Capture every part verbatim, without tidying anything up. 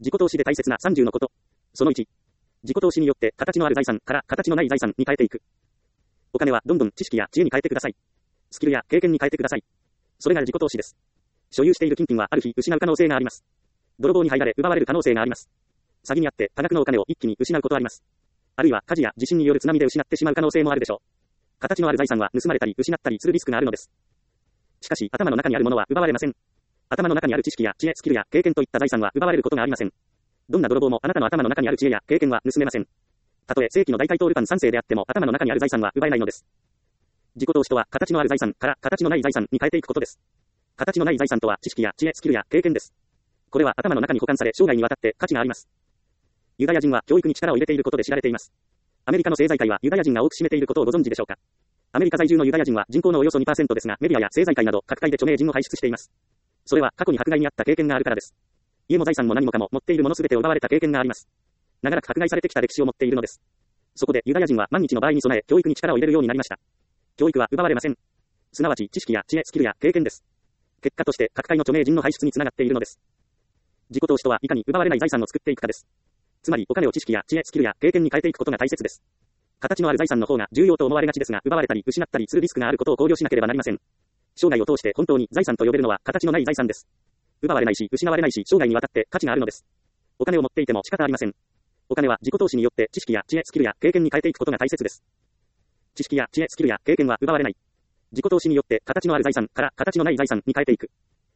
自己投資で大切なさんじゅうのこと。そのいち、自己投資によって形のある財産から形のない財産に変えていく。お金はどんどん知識や知恵に変えてください。スキルや経験に変えてください。それが自己投資です。所有している金品はある日失う可能性があります。泥棒に入られ奪われる可能性があります。詐欺にあって多額のお金を一気に失うことあります。あるいは火事や地震による津波で失ってしまう可能性もあるでしょう。形のある財産は盗まれたり失ったりするリスクがあるのです。しかし頭の中にあるものは奪われません。頭の中にある知識や知恵、スキルや経験といった財産は奪われることがありません。どんな泥棒もあなたの頭の中にある知恵や経験は盗めません。たとえ世紀の大怪盗ルパン三世であっても頭の中にある財産は奪えないのです。自己投資とは形のある財産から形のない財産に変えていくことです。形のない財産とは知識や知恵、スキルや経験です。これは頭の中に保管され生涯にわたって価値があります。ユダヤ人は教育に力を入れていることで知られています。アメリカの政財界はユダヤ人が多く占めていることをご存知でしょうか。アメリカ在住のユダヤ人は人口のおよそ にパーセント ですが、メディアや政財界など各界で著名人を輩出しています。それは過去に迫害にあった経験があるからです。家も財産も何もかも持っているものすべてを奪われた経験があります。長らく迫害されてきた歴史を持っているのです。そこでユダヤ人は万日の場合に備え教育に力を入れるようになりました。教育は奪われません。すなわち知識や知恵、スキルや経験です。結果として各界の著名人の輩出につながっているのです。自己投資とはいかに奪われない財産を作っていくかです。つまりお金を知識や知恵、スキルや経験に変えていくことが大切です。形のある財産の方が重要と思われがちですが、奪われたり失ったりするリスクがあることを考慮しなければなりません。生涯を通して本当に財産と呼べるのは形のない財産です。奪われないし失われないし生涯にわたって価値があるのです。お金を持っていても仕方ありません。お金は自己投資によって知識や知恵、スキルや経験に変えていくことが大切です。知識や知恵、スキルや経験は奪われない。自己投資によって形のある財産から形のない財産に変えていく。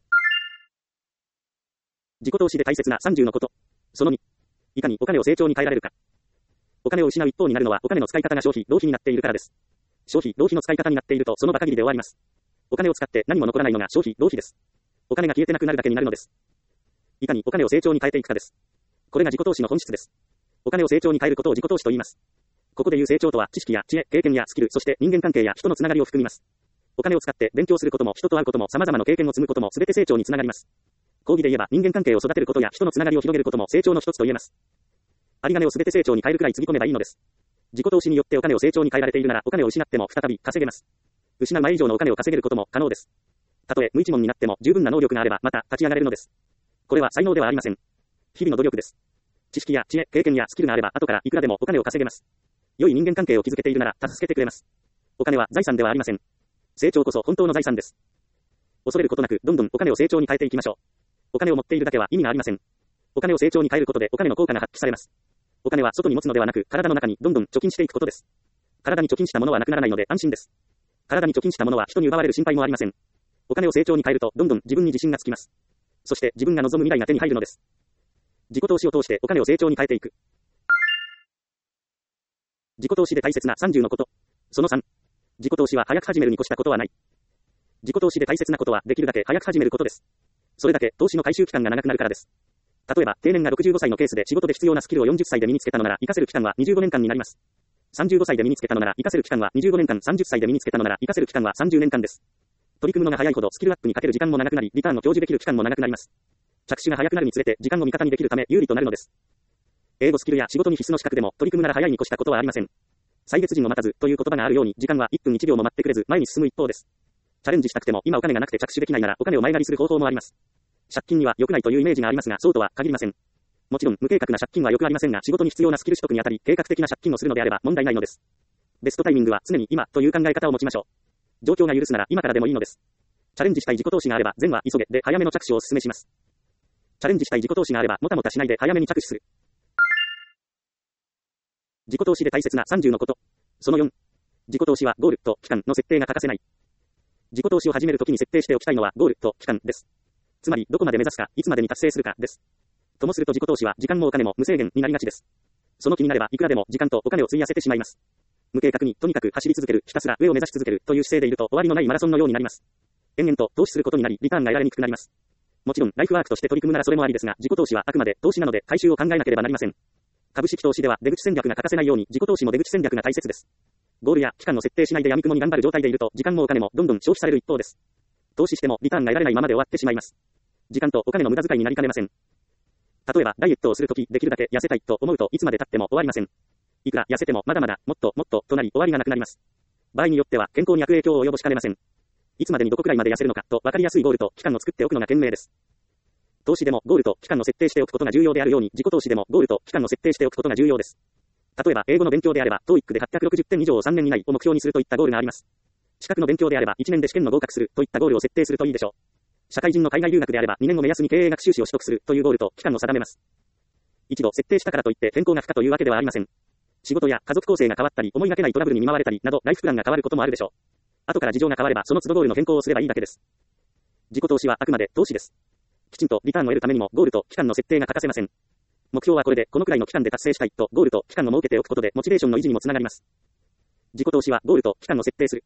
自己投資で大切なさんじゅうのこと。そのに、いかにお金を成長に変えられるか。お金を失う一方になるのはお金の使い方が消費、浪費になっているからです。消費、浪費の使い方になっているとその場限りで終わります。お金を使って何も残らないのが消費、浪費です。お金が消えてなくなるだけになるのです。いかにお金を成長に変えていくかです。これが自己投資の本質です。お金を成長に変えることを自己投資と言います。ここでいう成長とは知識や知恵、経験やスキル、そして人間関係や人のつながりを含みます。お金を使って勉強することも人と会うことも様々な経験を積むことも全て成長につながります。講義で言えば人間関係を育てることや人のつながりを広げることも成長の一つと言えます。有り金を全て成長に変えるくらいつぎ込めばいいのです。自己投資によってお金を成長に変えられているならお金を失っても再び稼げます。失う前以上のお金を稼げることも可能です。たとえ無一文になっても十分な能力があればまた立ち上がれるのです。これは才能ではありません。日々の努力です。知識や知恵、経験やスキルがあれば後からいくらでもお金を稼げます。良い人間関係を築けているなら助けてくれます。お金は財産ではありません。成長こそ本当の財産です。恐れることなくどんどんお金を成長に変えていきましょう。お金を持っているだけは意味がありません。お金を成長に変えることでお金の効果が発揮されます。お金は外に持つのではなく体の中にどんどん貯金していくことです。体に貯金したものはなくならないので安心です。体に貯金したものは人に奪われる心配もありません。お金を成長に変えるとどんどん自分に自信がつきます。そして自分が望む未来が手に入るのです。自己投資を通してお金を成長に変えていく。自己投資で大切なさんじゅうのこと。そのさん、自己投資は早く始めるに越したことはない。自己投資で大切なことはできるだけ早く始めることです。それだけ投資の回収期間が長くなるからです。例えば定年がろくじゅうごさいのケースで仕事で必要なスキルをよんじゅっさいで身につけたのなら活かせる期間はにじゅうごねんかんになります。さんじゅうごさいで身につけたのなら活かせる期間はにじゅうごねんかん、さんじゅっさいで身につけたのなら活かせる期間はさんじゅうねんかんです。取り組むのが早いほどスキルアップにかける時間も長くなり、リターンを享受できる期間も長くなります。着手が早くなるにつれて時間を味方にできるため有利となるのです。英語スキルや仕事に必須の資格でも取り組むなら早いに越したことはありません。歳月人を待たずという言葉があるように時間はいっぷんいちびょうも待ってくれず前に進む一方です。チャレンジしたくても今お金がなくて着手できないならお金を前借りする方法もあります。借金には良くないというイメージがありますがそうとは限りません。もちろん無計画な借金は良くありませんが仕事に必要なスキル取得にあたり計画的な借金をするのであれば問題ないのです。ベストタイミングは常に今という考え方を持ちましょう。状況が許すなら今からでもいいのです。チャレンジしたい自己投資があれば善は急げで早めの着手をお勧めします。チャレンジしたい自己投資があればもたもたしないで早めに着手する。自己投資で大切なさんじゅうのこと。そのよん、自己投資はゴールと期間の設定が欠かせない。自己投資を始めるときに設定しておきたいのはゴールと期間です。つまりどこまで目指すか、いつまでに達成するかです。ともすると自己投資は時間もお金も無制限になりがちです。その気になればいくらでも時間とお金を費やせてしまいます。無計画にとにかく走り続ける、ひたすら上を目指し続けるという姿勢でいると終わりのないマラソンのようになります。延々と投資することになりリターンが得られにくくなります。もちろんライフワークとして取り組むならそれもありですが、自己投資はあくまで投資なので回収を考えなければなりません。株式投資では出口戦略が欠かせないように自己投資も出口戦略が大切です。ゴールや期間を設定しないで闇雲に頑張る状態でいると時間もお金もどんどん消費される一方です。投資してもリターンが得られないままで終わってしまいます。時間とお金の無駄遣いになりかねません。例えばダイエットをするときできるだけ痩せたいと思うといつまで経っても終わりません。いくら痩せてもまだまだもっともっととなり終わりがなくなります。場合によっては健康に悪影響を及ぼしかねません。いつまでにどこくらいまで痩せるのかと分かりやすいゴールと期間を作っておくのが賢明です。 投資でもゴールと期間を設定しておくことが重要であるように、自己投資でもゴールと期間を設定しておくことが重要です。例えば、英語の勉強であれば、トーイック ではっぴゃくろくじゅってん以上をさんねん以内を目標にするといったゴールがあります。資格の勉強であれば、いちねんで試験の合格するといったゴールを設定するといいでしょう。社会人の海外留学であれば、にねんを目安に経営学修士を取得するというゴールと期間を定めます。一度設定したからといって変更が不可というわけではありません。仕事や家族構成が変わったり、思いがけないトラブルに見舞われたりなど、ライフプランが変わることもあるでしょう。後から事情が変われば、その都度ゴールの変更をすればいいだけです。自己投資はあくまで投資です。きちんとリターンを得るためにもゴールと期間の設定が欠かせません。目標はこれでこのくらいの期間で達成したいとゴールと期間を設けておくことでモチベーションの維持にもつながります。自己投資はゴールと期間を設定する。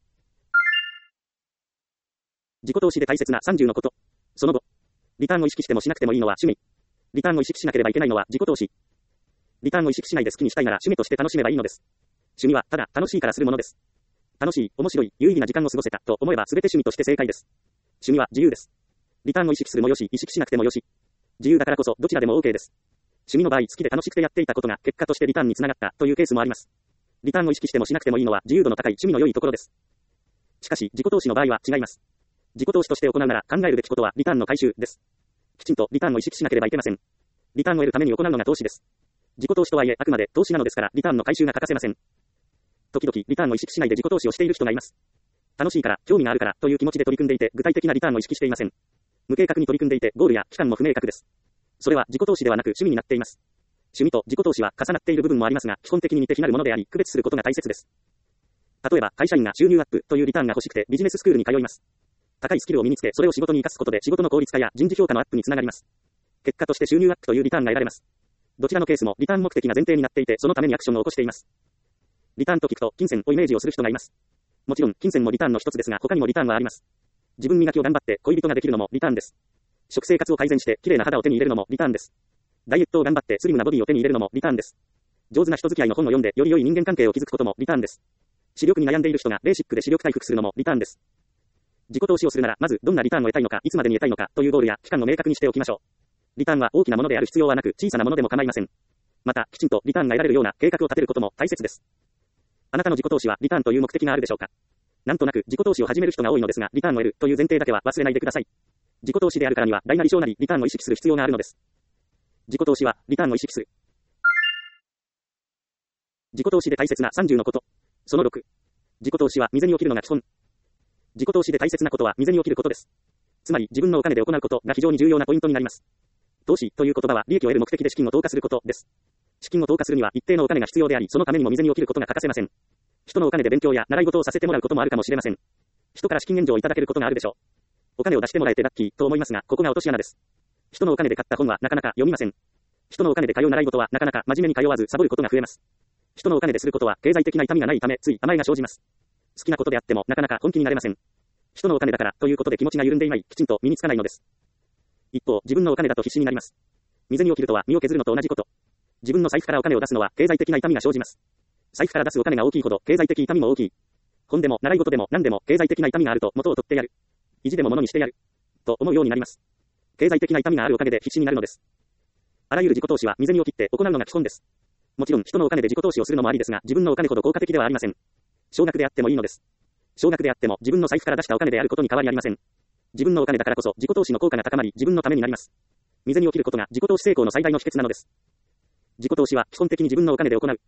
自己投資で大切なさんじゅうのこと。その後、リターンを意識してもしなくてもいいのは趣味。リターンを意識しなければいけないのは自己投資。リターンを意識しないで好きにしたいなら趣味として楽しめばいいのです。趣味はただ楽しいからするものです。楽しい、面白い、有意義な時間を過ごせたと思えば全て趣味として正解です。趣味は自由です。リターンを意識するもよし、意識しなくてもよし。自由だからこそどちらでも OK です。趣味の場合、好きで楽しくてやっていたことが結果としてリターンにつながったというケースもあります。リターンを意識してもしなくてもいいのは自由度の高い趣味の良いところです。しかし、自己投資の場合は違います。自己投資として行うなら考えるべきことはリターンの回収です。きちんとリターンを意識しなければいけません。リターンを得るために行うのが投資です。自己投資とはいえあくまで投資なのですからリターンの回収が欠かせません。時々リターンを意識しないで自己投資をしている人がいます。楽しいから、興味があるからという気持ちで取り組んでいて具体的なリターンを意識していません。無計画に取り組んでいてゴールや期間も不明確です。それは自己投資ではなく趣味になっています。趣味と自己投資は重なっている部分もありますが、基本的に似て非なるものであり、区別することが大切です。例えば、会社員が収入アップというリターンが欲しくてビジネススクールに通います。高いスキルを身につけ、それを仕事に活かすことで仕事の効率化や人事評価のアップにつながります。結果として収入アップというリターンが得られます。どちらのケースもリターン目的が前提になっていて、そのためにアクションを起こしています。リターンと聞くと金銭をイメージをする人がいます。もちろん金銭もリターンの一つですが、他にもリターンはあります。自分磨きを頑張って恋人ができるのもリターンです。食生活を改善して綺麗な肌を手に入れるのもリターンです。ダイエットを頑張ってスリムなボディを手に入れるのもリターンです。上手な人付き合いの本を読んでより良い人間関係を築くこともリターンです。視力に悩んでいる人がベーシックで視力回復するのもリターンです。自己投資をするならまずどんなリターンを得たいのか、いつまでに得たいのかというゴールや期間を明確にしておきましょう。リターンは大きなものである必要はなく、小さなものでも構いません。また、きちんとリターンが得られるような計画を立てることも大切です。あなたの自己投資はリターンという目的があるでしょうか。なんとなく自己投資を始める人が多いのですが、リターンを得るという前提だけは忘れないでください。自己投資であるからには大なり小なりリターンを意識する必要があるのです。自己投資はリターンを意識する。自己投資で大切なさんじゅうのこと。そのろく。自己投資は未然に起きるのが基本。自己投資で大切なことは未然に起きることです。つまり自分のお金で行うことが非常に重要なポイントになります。投資という言葉は利益を得る目的で資金を投下することです。資金を投下するには一定のお金が必要であり、そのためにも未然に起きることが欠かせません。人のお金で勉強や習い事をさせてもらうこともあるかもしれません。人から資金援助をいただけることがあるでしょう。お金を出してもらえてラッキーと思いますが、ここが落とし穴です。人のお金で買った本はなかなか読みません。人のお金で通う習い事はなかなか真面目に通わずサボることが増えます。人のお金ですることは経済的な痛みがないためつい甘えが生じます。好きなことであってもなかなか本気になれません。人のお金だからということで気持ちが緩んでいない、きちんと身につかないのです。一方、自分のお金だと必死になります。未然に起きるとは身を削るのと同じこと。自分の財布からお金を出すのは経済的な痛みが生じます。財布から出すお金が大きいほど経済的痛みも大きい。本でも習い事でも何でも経済的な痛みがあると元を取ってやる。意地でも物にしてやる。と思うようになります。経済的な痛みがあるおかげで必死になるのです。あらゆる自己投資は未然に起きって行うのが基本です。もちろん人のお金で自己投資をするのもありですが、自分のお金ほど効果的ではありません。少額であってもいいのです。少額であっても自分の財布から出したお金であることに変わりありません。自分のお金だからこそ自己投資の効果が高まり自分のためになります。未然に起きることが自己投資成功の最大の秘訣なのです。自己投資は基本的に自分のお金で行う。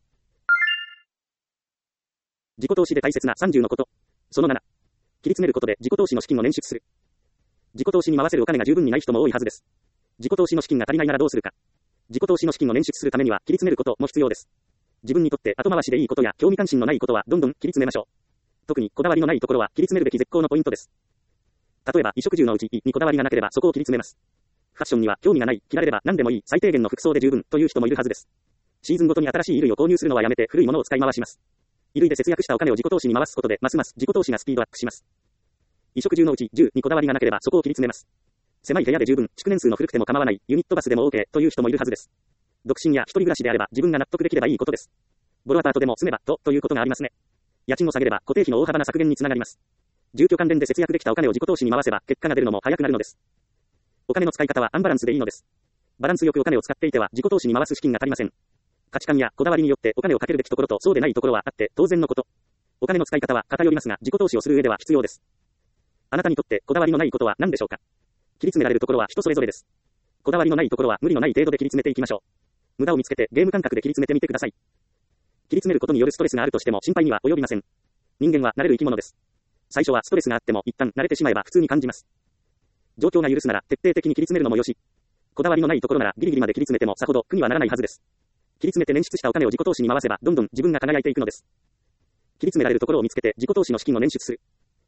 自己投資で大切なさんじゅうのこと。そのなな。切り詰めることで自己投資の資金を捻出する。自己投資に回せるお金が十分にない人も多いはずです。自己投資の資金が足りないならどうするか。自己投資の資金を捻出するためには切り詰めることも必要です。自分にとって後回しでいいことや興味関心のないことはどんどん切り詰めましょう。特にこだわりのないところは切り詰めるべき絶好のポイントです。例えば衣食住のうちいにこだわりがなければそこを切り詰めます。ファッションには興味がない、着られれば何でもいい、最低限の服装で十分という人もいるはずです。シーズンごとに新しい衣類を購入するのはやめて古いものを使い回します。衣類で節約したお金を自己投資に回すことでますます自己投資がスピードアップします。衣食住のうちじゅうにこだわりがなければそこを切り詰めます。狭い部屋で十分、築年数の古くても構わない、ユニットバスでも OK という人もいるはずです。独身や一人暮らしであれば自分が納得できればいいことです。ボロアパートでも住めばとということがありますね。家賃を下げれば固定費の大幅な削減につながります。住居関連で節約できたお金を自己投資に回せば結果が出るのも早くなるのです。お金の使い方はアンバランスでいいのです。バランスよくお金を使っていては自己投資に回す資金が足りません。価値観やこだわりによってお金をかけるべきところとそうでないところはあって当然のこと。お金の使い方は偏りますが自己投資をする上では必要です。あなたにとってこだわりのないことは何でしょうか。切り詰められるところは人それぞれです。 こだわりのないところは無理のない程度で切り詰めていきましょう。無駄を見つけてゲーム感覚で切り詰めてみてください。切り詰めることによるストレスがあるとしても心配には及びません。人間は慣れる生き物です。最初はストレスがあっても一旦慣れてしまえば普通に感じます。状況が許すなら徹底的に切り詰めるのもよし。こだわりのないところならギリギリまで切り詰めてもさほど苦にはならないはずです。切り詰めて捻出したお金を自己投資に回せばどんどん自分が輝いていくのです。切り詰められるところを見つけて自己投資の資金を捻出する。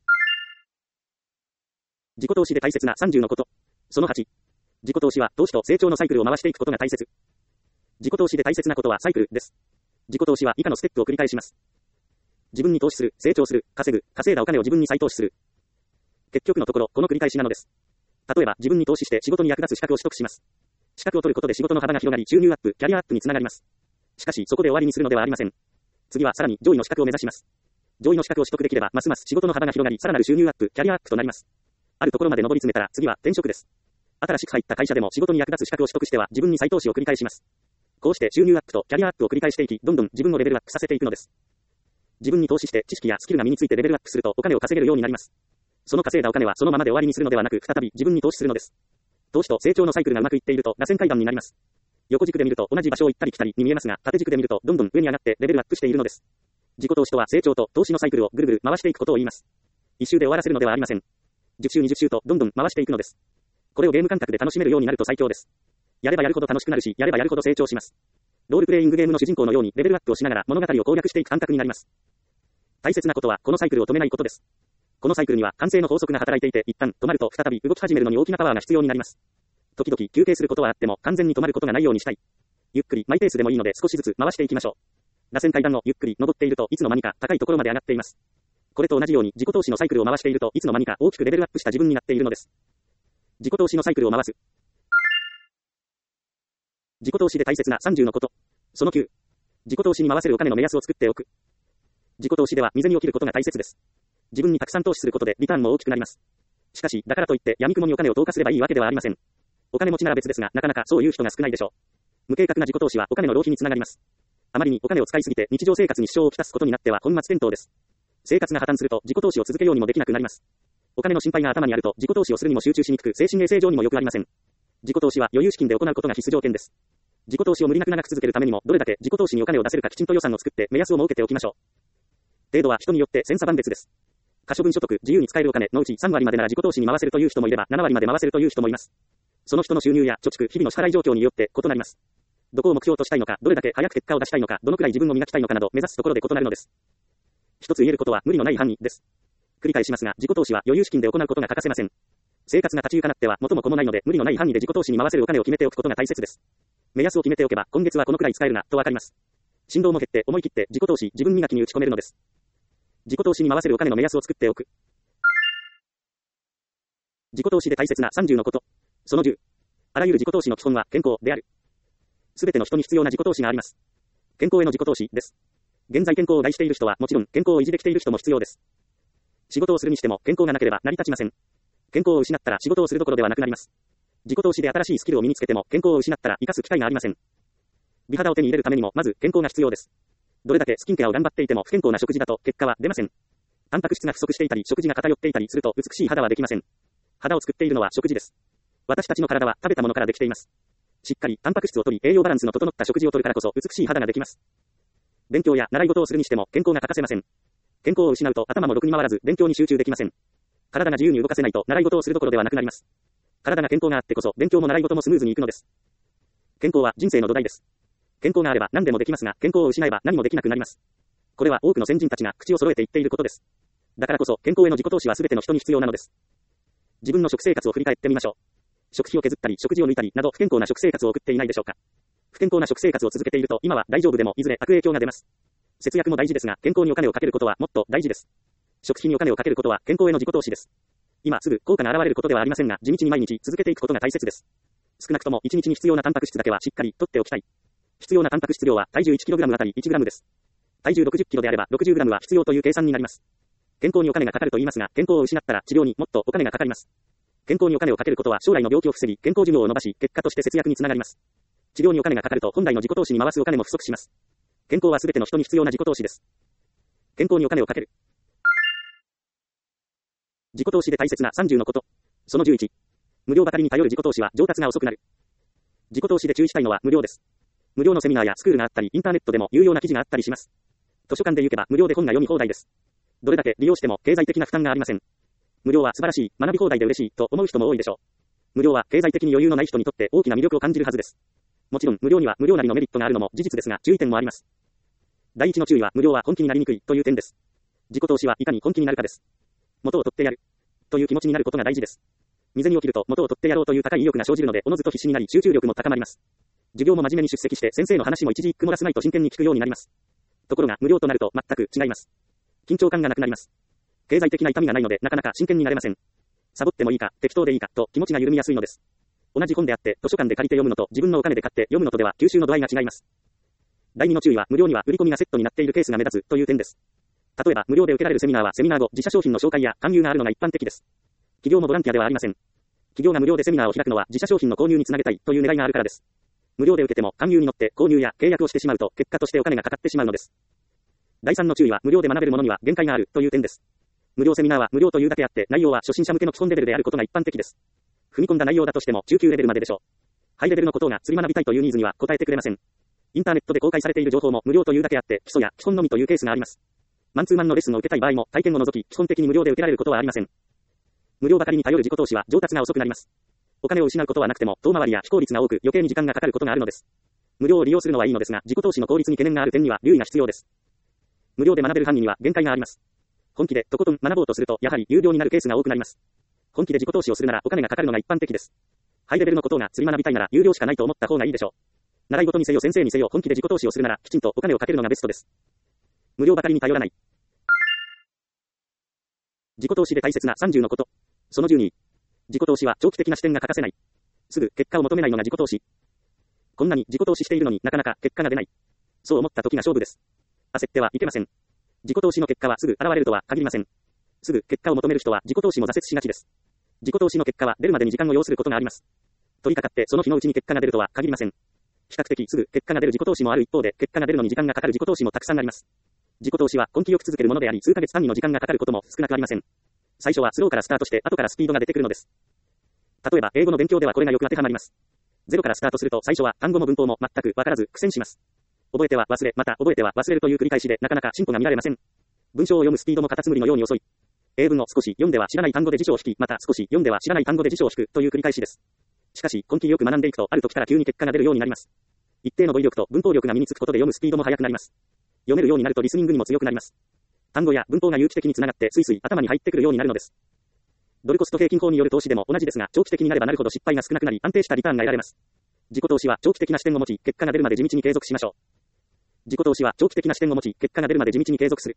自己投資で大切なさんじゅうのこと。そのはち。自己投資は投資と成長のサイクルを回していくことが大切。自己投資で大切なことはサイクルです。自己投資は以下のステップを繰り返します。自分に投資する、成長する、稼ぐ、稼いだお金を自分に再投資する。結局のところ、この繰り返しなのです。例えば、自分に投資して仕事に役立つ資格を取得します。資格を取ることで仕事の幅が広がり、収入アップ、キャリアアップにつながります。しかし、そこで終わりにするのではありません。次はさらに上位の資格を目指します。上位の資格を取得できれば、ますます仕事の幅が広がり、さらなる収入アップ、キャリアアップとなります。あるところまで上り詰めたら、次は転職です。新しく入った会社でも仕事に役立つ資格を取得しては、自分に再投資を繰り返します。こうして収入アップとキャリアアップを繰り返していき、どんどん自分のレベルアップさせていくのです。自分に投資して知識やスキルが身についてレベルアップするとお金を稼げるようになります。その稼いだお金はそのままで終わりにするのではなく、再び自分に投資するのです。投資と成長のサイクルがうまくいっていると螺旋階段になります。横軸で見ると同じ場所を行ったり来たりに見えますが、縦軸で見るとどんどん上に上がってレベルアップしているのです。自己投資とは成長と投資のサイクルをぐるぐる回していくことを言います。一周で終わらせるのではありません。じゅっ周にじゅっ周とどんどん回していくのです。これをゲーム感覚で楽しめるようになると最強です。やればやるほど楽しくなるし、やればやるほど成長します。ロールプレイングゲームの主人公のようにレベルアップをしながら物語を攻略していく感覚になります。大切なことはこのサイクルを止めないことです。このサイクルには慣性の法則が働いていて、一旦止まると再び動き始めるのに大きなパワーが必要になります。時々休憩することはあっても完全に止まることがないようにしたい。ゆっくりマイペースでもいいので少しずつ回していきましょう。螺旋階段をゆっくり登っているといつの間にか高いところまで上がっています。これと同じように自己投資のサイクルを回しているといつの間にか大きくレベルアップした自分になっているのです。自己投資のサイクルを回す。自己投資で大切なさんじゅうのこと。そのきゅう。自己投資に回せるお金の目安を作っておく。自己投資では未然に起きることが大切です。自分にたくさん投資することでリターンも大きくなります。しかし、だからといって闇雲にお金を投下すればいいわけではありません。お金持ちなら別ですが、なかなかそういう人が少ないでしょう。無計画な自己投資はお金の浪費につながります。あまりにお金を使いすぎて日常生活に支障をきたすことになっては本末転倒です。生活が破綻すると自己投資を続けようにもできなくなります。お金の心配が頭にあると自己投資をするにも集中しにくく、精神衛生上にも良くありません。自己投資は余裕資金で行うことが必須条件です。自己投資を無理なく長く続けるためにも、どれだけ自己投資にお金を出せるかきちんと予算を作って目安を設けておきましょう。程度は人によって千差万別です。可処分所得、自由に使えるお金のうちさん割までなら自己投資に回せるという人もいれば、なな割まで回せるという人もいます。その人の収入や貯蓄、日々の支払い状況によって異なります。どこを目標としたいのか、どれだけ早く結果を出したいのか、どのくらい自分を磨きたいのかなど、目指すところで異なるのです。一つ言えることは無理のない範囲です。繰り返しますが、自己投資は余裕資金で行うことが欠かせません。生活が立ち行かなっては元も子もないので、無理のない範囲で自己投資に回せるお金を決めておくことが大切です。目安を決めておけば、今月はこのくらい使えるな、とわかります。振動も減って、思い切って自己投資、自分磨きに打ち込めるのです。自己投資に回せるお金の目安を作っておく。自己投資で大切なさんじゅうのこと。そのじゅう。あらゆる自己投資の基本は健康である。すべての人に必要な自己投資があります。健康への自己投資です。現在健康を害している人はもちろん健康を維持できている人も必要です。仕事をするにしても健康がなければ成り立ちません。健康を失ったら仕事をするどころではなくなります。自己投資で新しいスキルを身につけても健康を失ったら生かす機会がありません。美肌を手に入れるためにもまず健康が必要です。どれだけスキンケアを頑張っていても不健康な食事だと結果は出ません。タンパク質が不足していたり食事が偏っていたりすると美しい肌はできません。肌を作っているのは食事です。私たちの体は食べたものからできています。しっかりタンパク質を取り栄養バランスの整った食事をとるからこそ美しい肌ができます。勉強や習い事をするにしても健康が欠かせません。健康を失うと頭もろくに回らず勉強に集中できません。体が自由に動かせないと習い事をするどころではなくなります。体が健康があってこそ勉強も習い事もスムーズにいくのです。健康は人生の土台です。健康があれば何でもできますが、健康を失えば何もできなくなります。これは多くの先人たちが口を揃えて言っていることです。だからこそ健康への自己投資は全ての人に必要なのです。自分の食生活を振り返ってみましょう。食費を削ったり食事を抜いたりなど不健康な食生活を送っていないでしょうか。不健康な食生活を続けていると今は大丈夫でもいずれ悪影響が出ます。節約も大事ですが健康にお金をかけることはもっと大事です。食費にお金をかけることは健康への自己投資です。今すぐ効果が現れることではありませんが、地道に毎日続けていくことが大切です。少なくともいちにちに必要なタンパク質だけはしっかり取っておきたい。必要なタンパク質量は体重 いちキログラム あたり いちグラムです。体重ろくじゅっキロであれば ろくじゅうグラム は必要という計算になります。健康にお金がかかると言いますが、健康を失ったら治療にもっとお金がかかります。健康にお金をかけることは将来の病気を防ぎ、健康寿命を伸ばし、結果として節約につながります。治療にお金がかかると本来の自己投資に回すお金も不足します。健康は全ての人に必要な自己投資です。健康にお金をかける。自己投資で大切なさんじゅうのこと。そのじゅういち。無料ばかりに頼る自己投資は上達が遅くなる。 自己投資で注意したいのは無料です。無料のセミナーやスクールがあったり、インターネットでも有用な記事があったりします。図書館で行けば無料で本が読み放題です。どれだけ利用しても経済的な負担がありません。無料は素晴らしい、学び放題で嬉しいと思う人も多いでしょう。無料は経済的に余裕のない人にとって大きな魅力を感じるはずです。もちろん無料には無料なりのメリットがあるのも事実ですが、注意点もあります。第一の注意は無料は本気になりにくいという点です。自己投資はいかに本気になるかです。元を取ってやるという気持ちになることが大事です。未然に起きると元を取ってやろうという高い意欲が生じるので、おのずと必死になり集中力も高まります。授業も真面目に出席して先生の話も一字一句漏らすまいと真剣に聞くようになります。ところが無料となると全く違います。緊張感がなくなります。経済的な痛みがないのでなかなか真剣になれません。サボってもいいか、適当でいいかと気持ちが緩みやすいのです。同じ本であって図書館で借りて読むのと自分のお金で買って読むのとでは吸収の度合いが違います。第二の注意は無料には売り込みがセットになっているケースが目立つという点です。例えば無料で受けられるセミナーはセミナー後自社商品の紹介や勧誘があるのが一般的です。企業もボランティアではありません。企業が無料でセミナーを開くのは自社商品の購入につなげたいという狙いがあるからです。無料で受けても勧誘に乗って購入や契約をしてしまうと結果としてお金がかかってしまうのです。第三の注意は無料で学べるものには限界があるという点です。無料セミナーは無料というだけあって内容は初心者向けの基本レベルであることが一般的です。踏み込んだ内容だとしても中級レベルまででしょう。ハイレベルのことが釣り学びたいというニーズには応えてくれません。インターネットで公開されている情報も無料というだけあって基礎や基本のみというケースがあります。マンツーマンのレッスンを受けたい場合も体験を除き基本的に無料で受けられることはありません。無料ばかりに頼る自己投資は上達が遅くなります。お金を失うことはなくても遠回りや非効率が多く余計に時間がかかることがあるのです。無料を利用するのはいいのですが自己投資の効率に懸念がある点には留意が必要です。無料で学べる範囲には限界があります。本気でとことん学ぼうとするとやはり有料になるケースが多くなります。本気で自己投資をするならお金がかかるのが一般的です。ハイレベルのことが釣り学びたいなら有料しかないと思った方がいいでしょう。習い事にせよ先生にせよ本気で自己投資をするならきちんとお金をかけるのがベストです。無料ばかりに頼らない。自己投資で大切なさんじゅうのこと。そのじゅうに。自己投資は長期的な視点が欠かせない。すぐ結果を求めないのが自己投資。こんなに自己投資しているのになかなか結果が出ない。そう思った時が勝負です。焦ってはいけません。自己投資の結果はすぐ現れるとは限りません。すぐ結果を求める人は自己投資も挫折しがちです。自己投資の結果は出るまでに時間を要することがあります。取り掛かってその日のうちに結果が出るとは限りません。比較的すぐ結果が出る自己投資もある一方で結果が出るのに時間がかかる自己投資もたくさんあります。自己投資は根気よく続けるものであり数ヶ月単位の時間がかかることも少なくありません。最初はスローからスタートして後からスピードが出てくるのです。例えば英語の勉強ではこれがよく当てはまります。ゼロからスタートすると最初は単語も文法も全くわからず苦戦します。覚えては忘れ、また覚えては忘れるという繰り返しでなかなか進歩が見られません。文章を読むスピードもカタツムリのように遅い。英文を少し読んでは知らない単語で辞書を引き、また少し読んでは知らない単語で辞書を引くという繰り返しです。しかし根気よく学んでいくとある時から急に結果が出るようになります。一定の語彙力と文法力が身につくことで読むスピードも速くなります。読めるようになるとリスニングにも強くなります。単語や文法が有機的につながってスイスイ頭に入ってくるようになるのです。ドルコスト平均法による投資でも同じですが、長期的になればなるほど失敗が少なくなり安定したリターンが得られます。自己投資は長期的な視点を持ち、結果が出るまで地道に継続しましょう。自己投資は長期的な視点を持ち、結果が出るまで地道に継続する。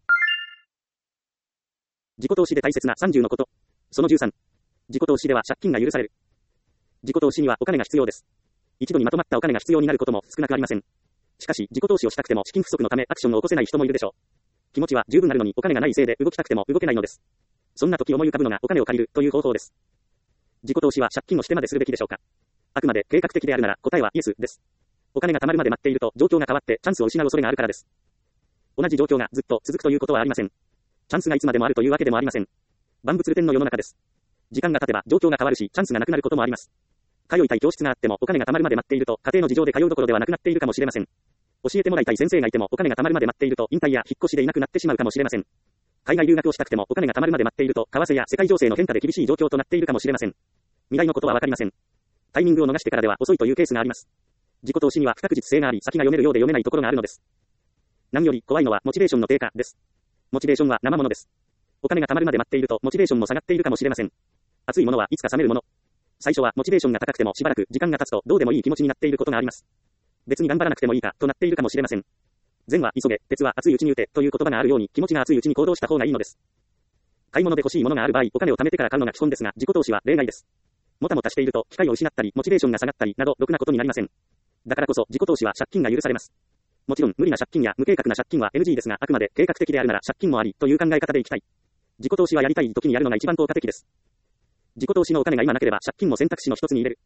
自己投資で大切なさんじゅうのこと。そのじゅうさん。自己投資では借金が許される。自己投資にはお金が必要です。一度にまとまったお金が必要になることも少なくありません。しかし、自己投資をしたくても資金不足のためアクションを起こせない人もいるでしょう。気持ちは十分あるのにお金がないせいで動きたくても動けないのです。そんな時思い浮かぶのがお金を借りるという方法です。自己投資は借金をしてまでするべきでしょうか。あくまで計画的であるなら答えはイエスです。お金が貯まるまで待っていると状況が変わってチャンスを失う恐れがあるからです。同じ状況がずっと続くということはありません。チャンスがいつまでもあるというわけでもありません。万物流転の世の中です。時間が経てば状況が変わるしチャンスがなくなることもあります。通いたい教室があってもお金が貯まるまで待っていると家庭の事情で通うどころではなくなっているかもしれません。教えてもらいたい先生がいてもお金が貯まるまで待っていると引退や引っ越しでいなくなってしまうかもしれません。海外留学をしたくてもお金が貯まるまで待っていると為替や世界情勢の変化で厳しい状況となっているかもしれません。未来のことはわかりません。タイミングを逃してからでは遅いというケースがあります。自己投資には不確実性があり先が読めるようで読めないところがあるのです。何より怖いのはモチベーションの低下です。モチベーションは生ものです。お金が貯まるまで待っているとモチベーションも下がっているかもしれません。熱いものはいつか冷めるもの。最初はモチベーションが高くてもしばらく時間が経つとどうでもいい気持ちになっていることがあります。別に頑張らなくてもいいかとなっているかもしれません。善は急げ、鉄は熱いうちに打てという言葉があるように気持ちが熱いうちに行動した方がいいのです。買い物で欲しいものがある場合、お金を貯めてから買うのが基本ですが、自己投資は例外です。もたもたしていると機会を失ったり、モチベーションが下がったりなどろくなことになりません。だからこそ自己投資は借金が許されます。もちろん無理な借金や無計画な借金は エヌジー ですが、あくまで計画的であるなら借金もありという考え方でいきたい。自己投資はやりたい時にやるのが一番効果的です。自己投資のお金が今なければ借金も選択肢の一つに入れる。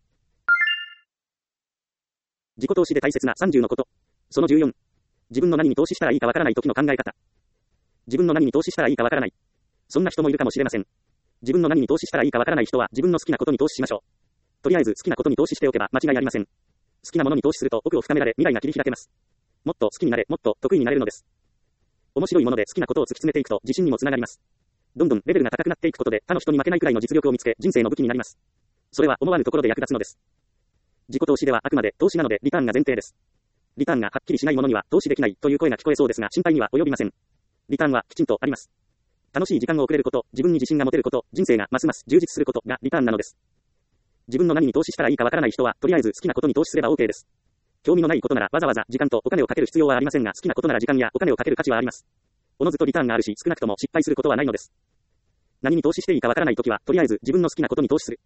自己投資で大切なさんじゅうのこと。そのじゅうよん。自分の何に投資したらいいかわからない時の考え方。自分の何に投資したらいいかわからない。そんな人もいるかもしれません。自分の何に投資したらいいかわからない人は自分の好きなことに投資しましょう。 とりあえず好きなことに投資しておけば間違いありません。好きなものに投資すると奥を深められ未来が切り開けます。もっと好きになれ、もっと得意になれるのです。面白いもので好きなことを突き詰めていくと自信にもつながります。どんどんレベルが高くなっていくことで他の人に負けないくらいの実力を見つけ人生の武器になります。それは思わぬところで役立つのです。自己投資ではあくまで投資なのでリターンが前提です。リターンがはっきりしないものには投資できないという声が聞こえそうですが心配には及びません。リターンはきちんとあります。楽しい時間を送れること、自分に自信が持てること、人生がますます充実することがリターンなのです。自分の何に投資したらいいかわからない人はとりあえず好きなことに投資すれば OK です。興味のないことならわざわざ時間とお金をかける必要はありませんが好きなことなら時間やお金をかける価値はあります。おのずとリターンがあるし少なくとも失敗することはないのです。何に投資していいかわからないときはとりあえず自分の好きなことに投資する。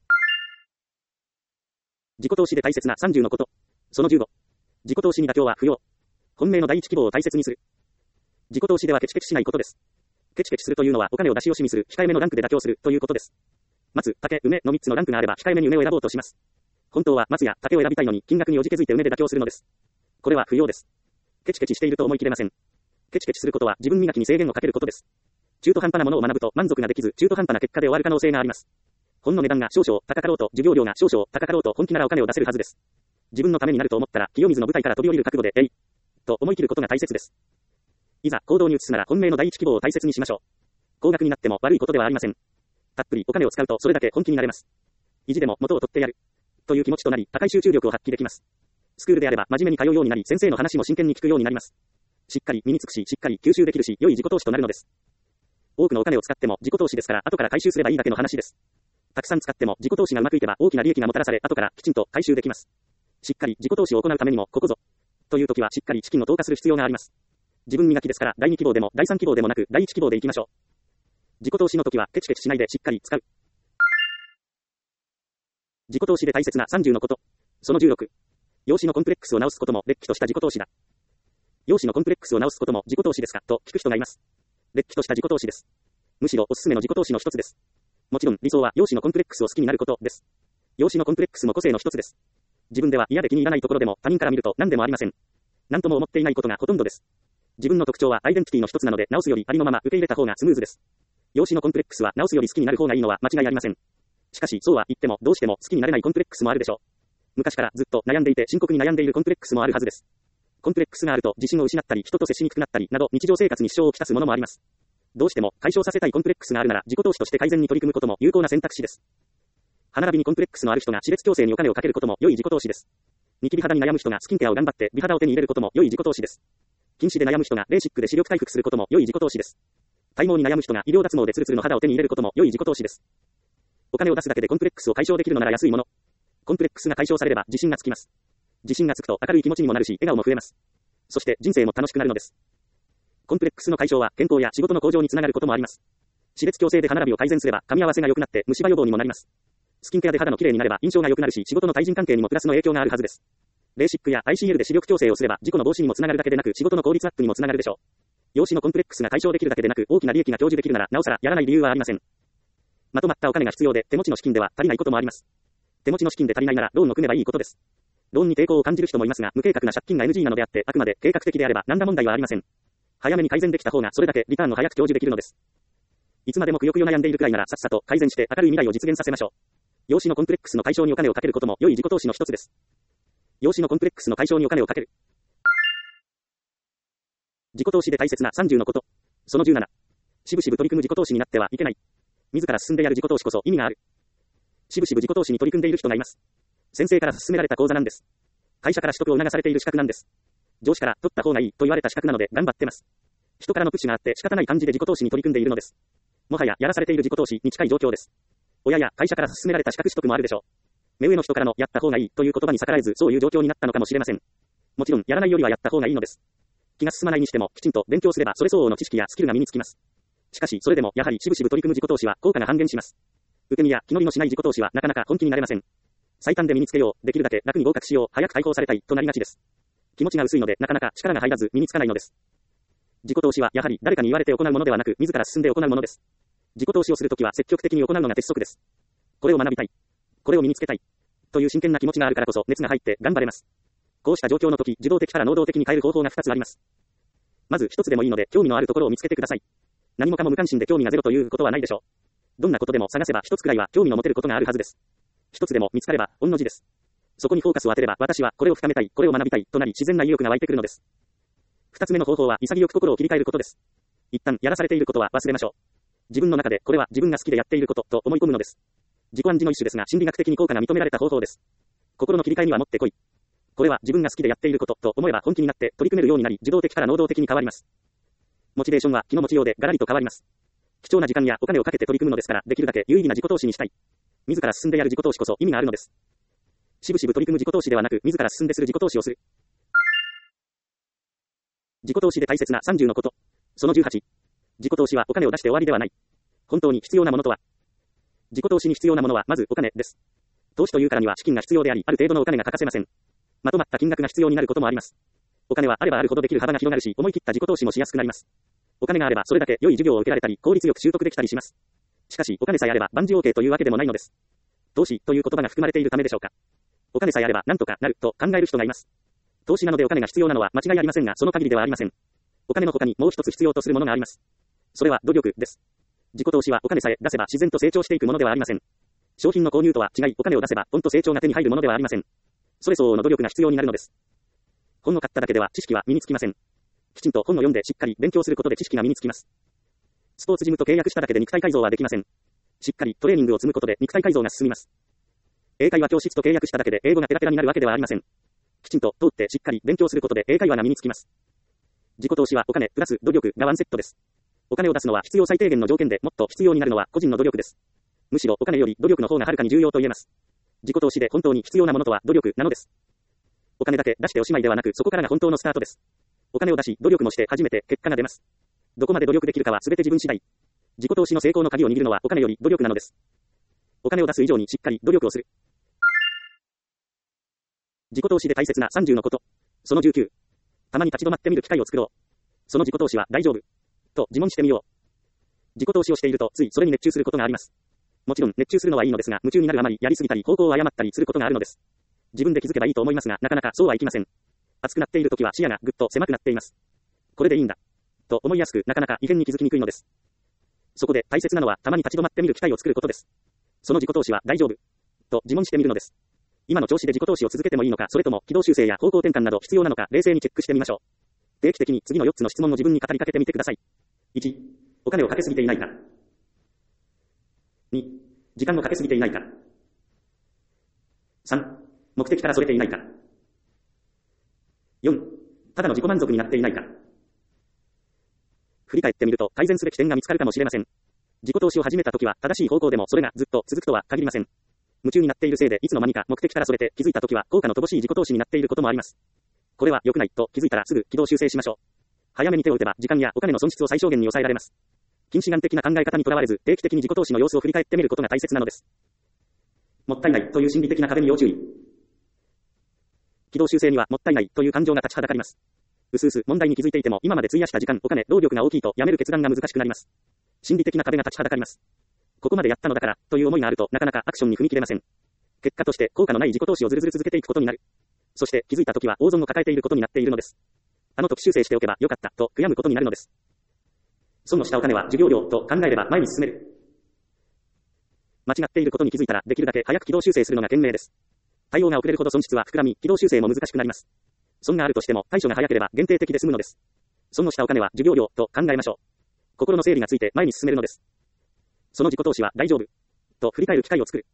自己投資で大切なさんじゅうのこと。そのじゅうご。自己投資に妥協は不要。本命の第一希望を大切にする。自己投資ではケチケチしないことです。ケチケチするというのはお金を出し惜しみする、控えめのランクで妥協するということです。松、竹、梅のみっつのランクがあれば控えめに梅を選ぼうとします。本当は松や竹を選びたいのに金額におじけづいて梅で妥協するのです。これは不要です。ケチケチしていると思い切れません。ケチケチすることは自分磨きに制限をかけることです。中途半端なものを学ぶと満足ができず中途半端な結果で終わる可能性があります。本の値段が少々高かろうと授業料が少々高かろうと本気ならお金を出せるはずです。自分のためになると思ったら清水の舞台から飛び降りる覚悟でえいと思い切ることが大切です。いざ行動に移すなら本命の第一希望を大切にしましょう。高額になっても悪いことではありません。たっぷりお金を使うとそれだけ本気になれます。意地でも元を取ってやるという気持ちとなり高い集中力を発揮できます。スクールであれば真面目に通うようになり先生の話も真剣に聞くようになります。しっかり身につくししっかり吸収できるし良い自己投資となるのです。多くのお金を使っても自己投資ですから後から回収すればいいだけの話です。たくさん使っても自己投資がうまくいけば大きな利益がもたらされ後からきちんと回収できます。しっかり自己投資を行うためにもここぞという時はしっかり資金を投下する必要があります。自分磨きですからだいに希望でもだいさん希望でもなくだいいち希望でいきましょう。自己投資の時はケチケチしないでしっかり使う。自己投資で大切なさんじゅうのこと。そのじゅうろく。容姿のコンプレックスを直すこともれっきとした自己投資だ。容姿のコンプレックスを直すことも自己投資ですかと聞く人がいます。れっきとした自己投資です。むしろおすすめの自己投資の一つです。もちろん理想は容姿のコンプレックスを好きになることです。容姿のコンプレックスも個性の一つです。自分では嫌で気に入らないところでも他人から見ると何でもありません。何とも思っていないことがほとんどです。自分の特徴はアイデンティティの一つなので直すよりありのまま受け入れた方がスムーズです。容姿のコンプレックスは直すより好きになる方がいいのは間違いありません。しかしそうは言ってもどうしても好きになれないコンプレックスもあるでしょう。昔からずっと悩んでいて深刻に悩んでいるコンプレックスもあるはずです。コンプレックスがあると自信を失ったり人と接しにくくなったりなど日常生活に支障をきたすものもあります。どうしても解消させたいコンプレックスがあるなら自己投資として改善に取り組むことも有効な選択肢です。歯並びにコンプレックスのある人が歯列矯正にお金をかけることも良い自己投資です。ニキビ肌に悩む人がスキンケアを頑張って美肌を手に入れることも良い自己投資です。近視で悩む人がレーシックで視力回復することも良い自己投資です。体毛に悩む人が医療脱毛でツルツルの肌を手に入れることも良い自己投資です。お金を出すだけでコンプレックスを解消できるのなら安いもの。コンプレックスが解消されれば自信がつきます。自信がつくと明るい気持ちにもなるし笑顔も増えます。そして人生も楽しくなるのです。コンプレックスの解消は健康や仕事の向上につながることもあります。歯列矯正で歯並びを改善すれば噛み合わせが良くなって虫歯予防にもなります。スキンケアで肌の綺麗になれば印象が良くなるし仕事の対人関係にもプラスの影響があるはずです。レーシックや アイシーエル で視力矯正をすれば事故の防止にもつながるだけでなく仕事の効率アップにもつながるでしょう。容姿のコンプレックスが解消できるだけでなく大きな利益が享受できるならなおさらやらない理由はありません。まとまったお金が必要で手持ちの資金では足りないこともあります。手持ちの資金で足りないならローンを組めばいいことです。ローンに抵抗を感じる人もいますが無計画な借金が エヌジー なのであってあくまで計画的であれば何ら問題はありません。早めに改善できた方がそれだけリターンを早く享受できるのです。いつまでもくよくよ悩んでいるくらいならさっさと改善して明るい未来を実現させましょう。容姿のコンプレックスの解消にお金をかけることも良い自己投資の一つです。容姿のコンプレックスの解消にお金をかける。自己投資で大切なさんじゅうのこと。そのじゅうなな。しぶしぶ取り組む自己投資になってはいけない。自ら進んでやる自己投資こそ意味がある。しぶしぶ自己投資に取り組んでいる人がいます。先生から勧められた講座なんです。会社から取得を促されている資格なんです。上司から取った方がいいと言われた資格なので頑張ってます。人からのプッシュがあって仕方ない感じで自己投資に取り組んでいるのです。もはややらされている自己投資に近い状況です。親や会社から勧められた資格取得もあるでしょう。目上の人からのやった方がいいという言葉に逆らえずそういう状況になったのかもしれません。もちろんやらないよりはやった方がいいのです。気が進まないにしてもきちんと勉強すればそれ相応の知識やスキルが身につきます。しかしそれでもやはりしぶしぶ取り組む自己投資は効果が半減します。受け身や気乗りのしない自己投資はなかなか本気になれません。最短で身につけよう、できるだけ楽に合格しよう、早く解放されたいとなりがちです。気持ちが薄いのでなかなか力が入らず身につかないのです。自己投資はやはり誰かに言われて行うものではなく自ら進んで行うものです。自己投資をするときは積極的に行うのが鉄則です。これを学びたい、これを身につけたいという真剣な気持ちがあるからこそ熱が入って頑張れます。こうした状況の時、受動的から能動的に変える方法がふたつあります。まずひとつでもいいので興味のあるところを見つけてください。何もかも無関心で興味がゼロということはないでしょう。どんなことでも探せばひとつくらいは興味の持てることがあるはずです。 一つでも見つかれば、御の字です。そこにフォーカスを当てれば、私はこれを深めたい、これを学びたい、となり自然な意欲が湧いてくるのです。二つ目の方法は、潔く心を切り替えることです。一旦、やらされていることは忘れましょう。自分の中で、これは自分が好きでやっていること、と思い込むのです。自己暗示の一種ですが、心理学的に効果が認められた方法です。心の切り替えにはもってこい。これは自分が好きでやっていること、と思えば本気になって取り組めるようになり、受動的から能動的に変わります。モチベーションは気の持ちようでガラリと変わります。貴重な時間やお金をかけて取り組むのですから、できるだけ有意義な自己投資にしたい。自ら進んでやる自己投資こそ意味があるのです。しぶしぶ取り組む自己投資ではなく、自ら進んでする自己投資をする。自己投資で大切なさんじゅうのこと。そのじゅうはち。自己投資はお金を出して終わりではない。本当に必要なものとは。自己投資に必要なものはまずお金です。投資というからには資金が必要であり、ある程度のお金が欠かせません。まとまった金額が必要になることもあります。お金はあればあるほどできる幅が広がるし、思い切った自己投資もしやすくなります。お金があればそれだけ良い授業を受けられたり、効率よく習得できたりします。しかし、お金さえあれば万事 OK というわけでもないのです。投資という言葉が含まれているためでしょうか。お金さえあれば何とかなると考える人がいます。投資なのでお金が必要なのは間違いありませんが、その限りではありません。お金の他にもう一つ必要とするものがあります。それは努力です。自己投資はお金さえ出せば自然と成長していくものではありません。商品の購入とは違い、お金を出せばポンと成長が手に入るものではありません。それ相応の努力が必要になるのです。本を買っただけでは知識は身につきません。きちんと本を読んでしっかり勉強することで知識が身につきます。スポーツジムと契約しただけで肉体改造はできません。しっかりトレーニングを積むことで肉体改造が進みます。英会話教室と契約しただけで英語がペラペラになるわけではありません。きちんと通ってしっかり勉強することで英会話が身につきます。自己投資はお金プラス努力がワンセットです。お金を出すのは必要最低限の条件で、もっと必要になるのは個人の努力です。むしろお金より努力の方がはるかに重要と言えます。自己投資で本当に必要なものとは努力なのです。お金だけ出しておしまいではなく、そこからが本当のスタートです。お金を出し、努力もして初めて結果が出ます。どこまで努力できるかは全て自分次第。自己投資の成功の鍵を握るのはお金より努力なのです。お金を出す以上にしっかり努力をする。自己投資で大切なさんじゅうのこと。そのじゅうきゅう。たまに立ち止まってみる機会を作ろう。その自己投資は大丈夫と自問してみよう。自己投資をしているとついそれに熱中することがあります。もちろん熱中するのはいいのですが、夢中になるあまりやりすぎたり方向を誤ったりすることがあるのです。自分で気づけばいいと思いますが、なかなかそうはいきません。熱くなっているときは視野がぐっと狭くなっています。これでいいんだと思いやすく、なかなか異変に気づきにくいのです。そこで大切なのはたまに立ち止まってみる機会を作ることです。その自己投資は大丈夫と自問してみるのです。今の調子で自己投資を続けてもいいのか、それとも軌道修正や方向転換など必要なのか、冷静にチェックしてみましょう。定期的に次のよっつの質問を自分に語りかけてみてください。いち、お金をかけすぎていないか。に、時間をかけすぎていないか。さん、目的からそれていないか。よん、ただの自己満足になっていないか。振り返ってみると改善すべき点が見つかるかもしれません。自己投資を始めたときは正しい方向でもそれがずっと続くとは限りません。夢中になっているせいでいつの間にか目的からそれて気づいたときは効果の乏しい自己投資になっていることもあります。これは良くないと気づいたらすぐ軌道修正しましょう。早めに手を打てば時間やお金の損失を最小限に抑えられます。近視眼的な考え方にとらわれず定期的に自己投資の様子を振り返ってみることが大切なのです。もったいないという心理的な壁に要注意。軌道修正にはもったいないという感情が立ちはだかります。うすうす問題に気づいていても今まで費やした時間、お金、労力が大きいとやめる決断が難しくなります。心理的な壁が立ちはだかります。ここまでやったのだからという思いがあるとなかなかアクションに踏み切れません。結果として効果のない自己投資をずるずる続けていくことになる。そして気づいたときは大損を抱えていることになっているのです。あの時修正しておけばよかったと悔やむことになるのです。損のしたお金は授業料と考えれば前に進める。間違っていることに気づいたらできるだけ早く軌道修正するのが賢明です。対応が遅れるほど損失は膨らみ、軌道修正も難しくなります。損があるとしても対処が早ければ限定的で済むのです。損のしたお金は授業料と考えましょう。心の整理がついて前に進めるのです。その自己投資は大丈夫と振り返る機会を作る。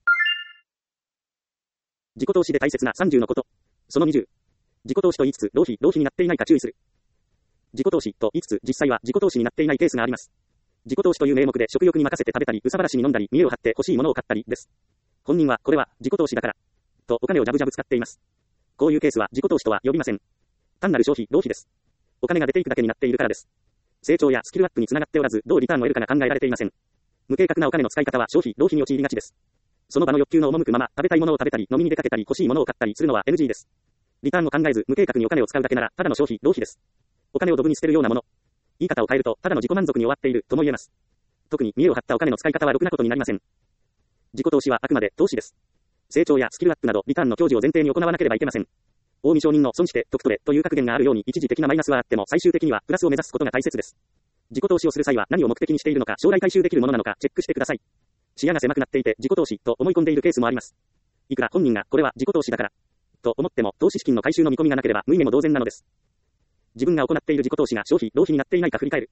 自己投資で大切なさんじゅうのこと。そのにじゅう。自己投資と言いつつ浪費、浪費になっていないか注意する。自己投資と言いつつ実際は自己投資になっていないケースがあります。自己投資という名目で食欲に任せて食べたり、うさばらしに飲んだり、見栄を張って欲しいものを買ったりです。本人はこれは自己投資だからとお金をジャブジャブ使っています。こういうケースは自己投資とは呼びません。単なる消費、浪費です。お金が出ていくだけになっているからです。成長やスキルアップにつながっておらず、どうリターンを得るかが考えられていません。無計画なお金の使い方は消費、浪費に陥りがちです。その場の欲求の赴くまま、食べたいものを食べたり、飲みに出かけたり、欲しいものを買ったりするのは エヌジー です。リターンを考えず、無計画にお金を使うだけなら、ただの消費、浪費です。お金をドブに捨てるようなもの。言い方を変えると、ただの自己満足に終わっているとも言えます。特に見栄を張ったお金の使い方はろくなことになりません。自己投資はあくまで投資です。成長やスキルアップなど、リターンの享受を前提に行わなければいけません。大見承認の損して得取れという格言があるように、一時的なマイナスはあっても、最終的にはプラスを目指すことが大切です。自己投資をする際は何を目的にしているのか、将来回収できるものなのか、チェックしてください。 視野が狭くなっていて自己投資と思い込んでいるケースもあります。いくら本人がこれは自己投資だからと思っても投資資金の回収の見込みがなければ無意味も同然なのです。自分が行っている自己投資が消費、浪費になっていないか振り返る。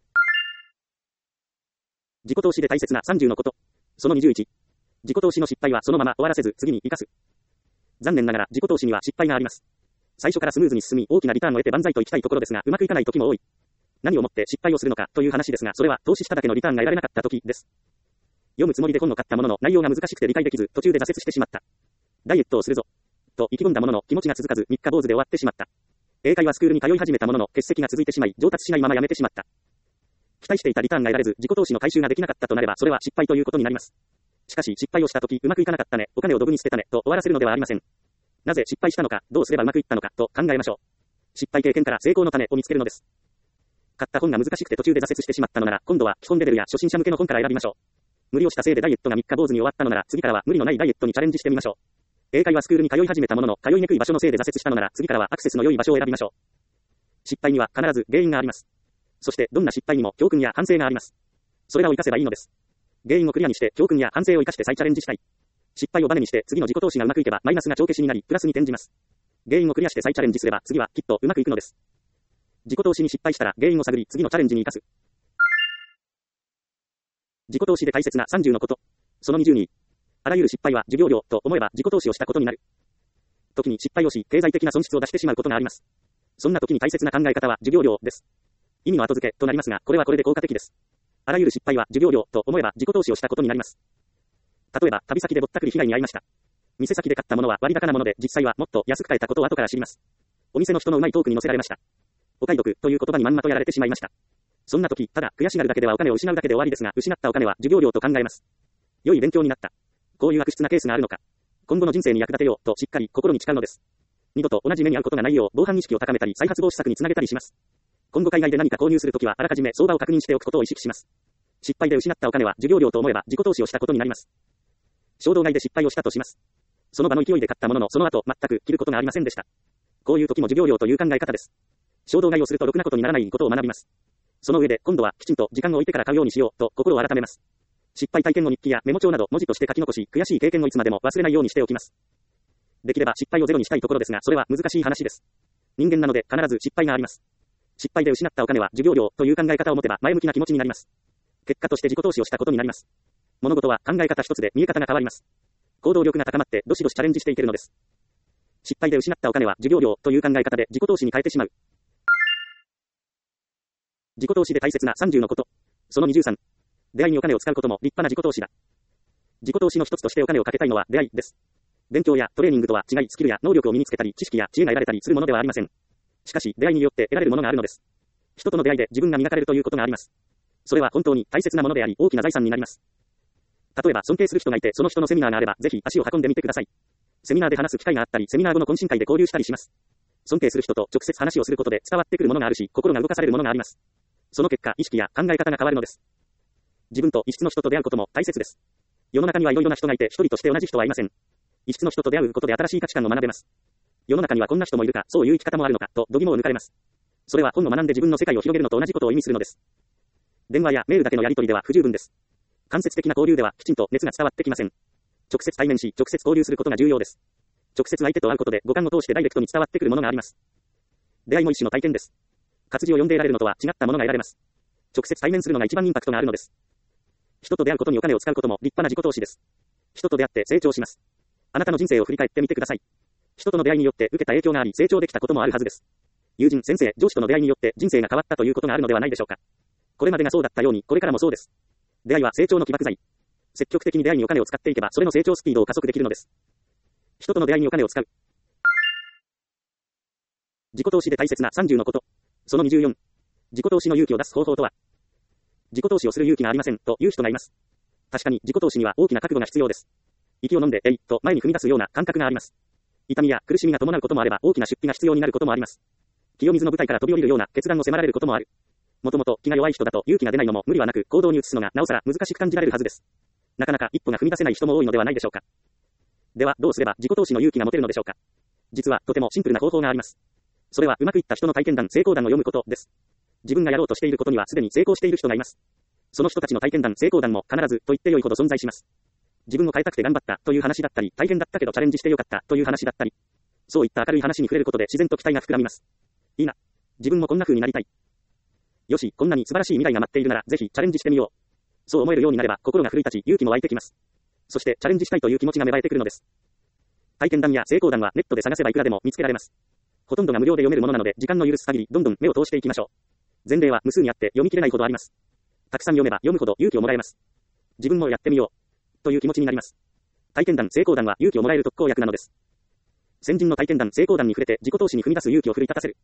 自己投資で大切なさんじゅうのこと。そのにじゅういち。自己投資の失敗はそのまま終わらせず次に生かす。残念ながら自己投資には失敗があります。最初からスムーズに進み大きなリターンを得て万歳と行きたいところですがうまくいかない時も多い。何をもって失敗をするのかという話ですがそれは投資しただけのリターンが得られなかった時です。読むつもりで本を買ったものの内容が難しくて理解できず途中で挫折してしまった。ダイエットをするぞと意気込んだものの気持ちが続かずみっか坊主で終わってしまった。英会話スクールに通い始めたものの欠席が続いてしまい上達しないままやめてしまった。期待していたリターンが得られず自己投資の回収ができなかったとなればそれは失敗ということになります。しかし失敗をしたときうまくいかなかったね、お金をドブに捨てたねと終わらせるのではありません。なぜ失敗したのか、どうすればうまくいったのかと考えましょう。失敗経験から成功の種を見つけるのです。買った本が難しくて途中で挫折してしまったのなら今度は基本レベルや初心者向けの本から選びましょう。無理をしたせいでダイエットがみっか坊主に終わったのなら次からは無理のないダイエットにチャレンジしてみましょう。英会話スクールに通い始めたものの通いにくい場所のせいで挫折したのなら次からはアクセスの良い場所を選びましょう。失敗には必ず原因があります。そしてどんな失敗にも教訓や反省があります。それらを活かせばいいのです。原因をクリアにして教訓や反省を生かして再チャレンジしたい。失敗をバネにして次の自己投資がうまくいけばマイナスが帳消しになりプラスに転じます。原因をクリアして再チャレンジすれば次はきっとうまくいくのです。自己投資に失敗したら原因を探り次のチャレンジに生かす。自己投資で大切なさんじゅうのこと。そのにじゅうに。あらゆる失敗は授業料と思えば自己投資をしたことになる。時に失敗をし経済的な損失を出してしまうことがあります。そんな時に大切な考え方は授業料です。意味の後付けとなりますがこれはこれで効果的です。あらゆる失敗は授業料と思えば自己投資をしたことになります。例えば旅先でぼったくり被害に遭いました。店先で買ったものは割高なもので実際はもっと安く買えたことを後から知ります。お店の人のうまいトークに乗せられました。お買い得という言葉にまんまとやられてしまいました。そんな時ただ悔しがるだけではお金を失うだけで終わりですが失ったお金は授業料と考えます。良い勉強になった。こういう悪質なケースがあるのか。今後の人生に役立てようとしっかり心に誓うのです。二度と同じ目に遭うことがないよう防犯意識を高めたり再発防止策につなげたりします。今後海外で何か購入するときはあらかじめ相場を確認しておくことを意識します。失敗で失ったお金は授業料と思えば自己投資をしたことになります。衝動買いで失敗をしたとします。その場の勢いで買ったもののその後全く着ることがありませんでした。こういう時も授業料という考え方です。衝動買いをするとろくなことにならないことを学びます。その上で今度はきちんと時間を置いてから買うようにしようと心を改めます。失敗体験を日記やメモ帳など文字として書き残し悔しい経験をいつまでも忘れないようにしておきます。できれば失敗をゼロにしたいところですがそれは難しい話です。人間なので必ず失敗があります。失敗で失ったお金は授業料という考え方を持てば前向きな気持ちになります。結果として自己投資をしたことになります。物事は考え方一つで見え方が変わります。行動力が高まってどしどしチャレンジしていけるのです。失敗で失ったお金は授業料という考え方で自己投資に変えてしまう。自己投資で大切なさんじゅうのこと。そのにじゅうさん。出会いにお金を使うことも立派な自己投資だ。自己投資の一つとしてお金をかけたいのは出会いです。勉強やトレーニングとは違いスキルや能力を身につけたり知識や知恵が得られたりするものではありません。しかし出会いによって得られるものがあるのです。人との出会いで自分が磨かれるということがあります。それは本当に大切なものであり大きな財産になります。例えば尊敬する人がいてその人のセミナーがあればぜひ足を運んでみてください。セミナーで話す機会があったりセミナー後の懇親会で交流したりします。尊敬する人と直接話をすることで伝わってくるものがあるし心が動かされるものがあります。その結果意識や考え方が変わるのです。自分と異質の人と出会うことも大切です。世の中にはいろいろな人がいて一人として同じ人はいません。異質の人と出会うことで新しい価値観を学べます。世の中にはこんな人もいるかそういう生き方もあるのかと度肝を抜かれます。それは本を学んで自分の世界を広げるのと同じことを意味するのです。電話やメールだけのやり取りでは不十分です。間接的な交流ではきちんと熱が伝わってきません。直接対面し直接交流することが重要です。直接相手と会うことで五感を通してダイレクトに伝わってくるものがあります。出会いも一種の体験です。活字を読んで得られるのとは違ったものが得られます。直接対面するのが一番インパクトがあるのです。人と出会うことにお金を使うことも立派な自己投資です。人と出会って成長します。あなたの人生を振り返ってみてください。人との出会いによって受けた影響があり成長できたこともあるはずです。友人、先生、上司との出会いによって人生が変わったということがあるのではないでしょうか。これまでがそうだったようにこれからもそうです。出会いは成長の起爆剤。積極的に出会いにお金を使っていけばそれの成長スピードを加速できるのです。人との出会いにお金を使う。自己投資で大切なさんじゅうのこと。そのにじゅうよん。自己投資の勇気を出す方法とは。自己投資をする勇気がありませんという人がいます。確かに自己投資には大きな覚悟が必要です。息を飲んでえいと前に踏み出すような感覚があります。痛みや苦しみが伴うこともあれば大きな出費が必要になることもあります。清水の舞台から飛び降りるような決断を迫られることもある。もともと気が弱い人だと勇気が出ないのも無理はなく行動に移すのがなおさら難しく感じられるはずです。なかなか一歩が踏み出せない人も多いのではないでしょうか。ではどうすれば自己投資の勇気が持てるのでしょうか。実はとてもシンプルな方法があります。それはうまくいった人の体験談、成功談を読むことです。自分がやろうとしていることにはすでに成功している人がいます。 その人たちの体験談、成功談も必ずと言って良いほど存在します。自分を変えたくて頑張ったという話だったり、大変だったけどチャレンジしてよかったという話だったり、そういった明るい話に触れることで自然と期待が膨らみます。いいな。自分もこんな風になりたい。よし、こんなに素晴らしい未来が待っているなら、ぜひチャレンジしてみよう。そう思えるようになれば、心が奮い立ち、勇気も湧いてきます。そして、チャレンジしたいという気持ちが芽生えてくるのです。体験談や成功談はネットで探せばいくらでも見つけられます。ほとんどが無料で読めるものなので、時間の許す限り、どんどん目を通していきましょう。前例は無数にあって読み切れないほどあります。たくさん読めば読むほど勇気をもらえます。自分もやってみよう。という気持ちになります。体験談、成功談は勇気をもらえる特効薬なのです。先人の体験談、成功談に触れて自己投資に踏み出す勇気を奮い立たせる。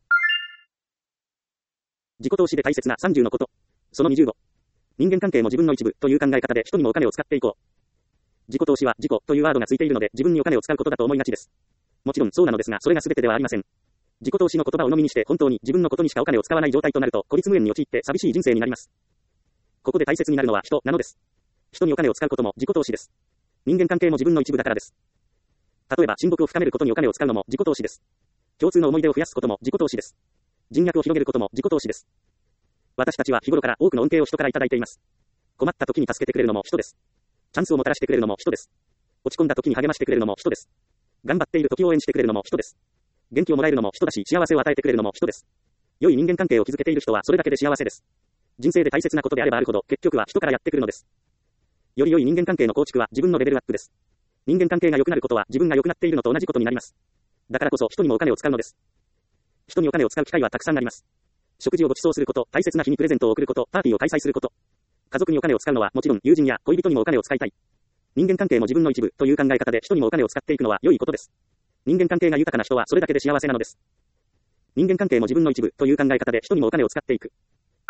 自己投資で大切なさんじゅうのこと。そのにじゅうご。人間関係も自分の一部という考え方で人にもお金を使っていこう。自己投資は自己というワードがついているので自分にお金を使うことだと思いがちです。もちろんそうなのですが、それが全てではありません。自己投資の言葉を鵜呑みにして本当に自分のことにしかお金を使わない状態となると孤立無縁に陥って寂しい人生になります。ここで大切になるのは人なのです。人にお金を使うことも自己投資です。人間関係も自分の一部だからです。例えば親睦を深めることにお金を使うのも自己投資です。共通の思い出を増やすことも自己投資です。人脈を広げることも自己投資です。私たちは日頃から多くの恩恵を人からいただいています。困った時に助けてくれるのも人です。チャンスをもたらしてくれるのも人です。落ち込んだ時に励ましてくれるのも人です。頑張っている時を応援してくれるのも人です。元気をもらえるのも人だし、幸せを与えてくれるのも人です。良い人間関係を築けている人はそれだけで幸せです。人生で大切なことであればあるほど、結局は人からやってくるのです。より良い人間関係の構築は自分のレベルアップです。人間関係が良くなることは自分が良くなっているのと同じことになります。だからこそ人にもお金を使うのです。人にお金を使う機会はたくさんあります。食事をご馳走すること、大切な日にプレゼントを送ること、パーティーを開催すること。家族にお金を使うのはもちろん友人や恋人にもお金を使いたい。人間関係も自分の一部という考え方で人にもお金を使っていくのは良いことです。人間関係が豊かな人はそれだけで幸せなのです。人間関係も自分の一部という考え方で人にもお金を使っていく。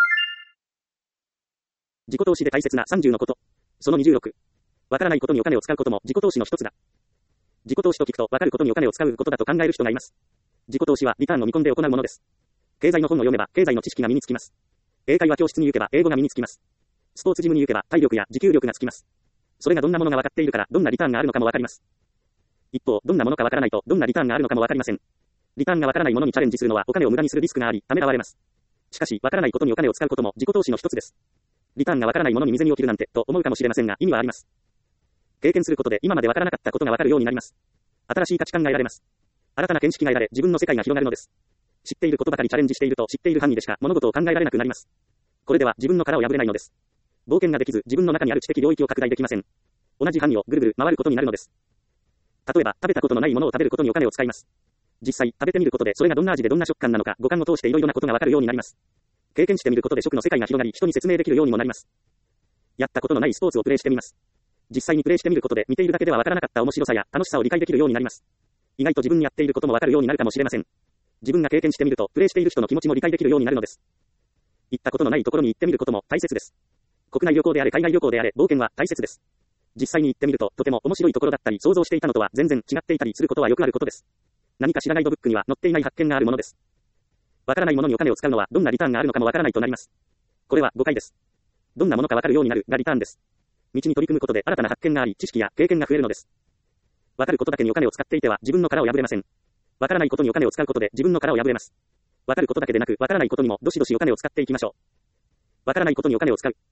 自己投資で大切なさんじゅうのこと。そのにじゅうろく。わからないことにお金を使うことも自己投資の一つだ。自己投資と聞くとわかることにお金を使うことだと考える人がいます。自己投資はリターンを見込んで行うものです。経済の本を読めば経済の知識が身につきます。英会話教室に行けば英語が身につきます。スポーツジムに行けば体力や持久力がつきます。それがどんなものが分かっているからどんなリターンがあるのかも分かります。一方、どんなものか分からないとどんなリターンがあるのかも分かりません。リターンが分からないものにチャレンジするのはお金を無駄にするリスクがあり、ためらわれます。しかし、分からないことにお金を使うことも自己投資の一つです。リターンが分からないものに水に落ちるなんてと思うかもしれませんが、意味はあります。経験することで今まで分からなかったことが分かるようになります。新しい価値観が得られます。新たな見識が得られ、自分の世界が広がるのです。知っていることばかりチャレンジしていると知っている範囲でしか物事を考えられなくなります。これでは自分の殻を破れないのです。冒険ができず自分の中にある知的領域を拡大できません。同じ範囲をぐるぐる回ることになるのです。例えば、食べたことのないものを食べることにお金を使います。実際、食べてみることでそれがどんな味でどんな食感なのか、五感を通していろいろなことがわかるようになります。経験してみることで食の世界が広がり、人に説明できるようにもなります。やったことのないスポーツをプレイしてみます。実際にプレイしてみることで見ているだけではわからなかった面白さや楽しさを理解できるようになります。意外と自分にやっていることもわかるようになるかもしれません。自分が経験してみると、プレイしている人の気持ちも理解できるようになるのです。行ったことのないところに行ってみることも大切です。国内旅行であれ海外旅行であれ、冒険は大切です。実際に行ってみると、とても面白いところだったり、想像していたのとは全然違っていたりすることはよくあることです。何かしらガイドブックには載っていない発見があるものです。わからないものにお金を使うのは、どんなリターンがあるのかもわからないとなります。これは誤解です。どんなものかわかるようになるがリターンです。道に取り組むことで新たな発見があり、知識や経験が増えるのです。わかることだけにお金を使っていては自分の殻を破れません。わからないことにお金を使うことで自分の殻を破れます。わかることだけでなく、わからないことにもどしどしお金を使っていきましょう。わからないことにお金を使う。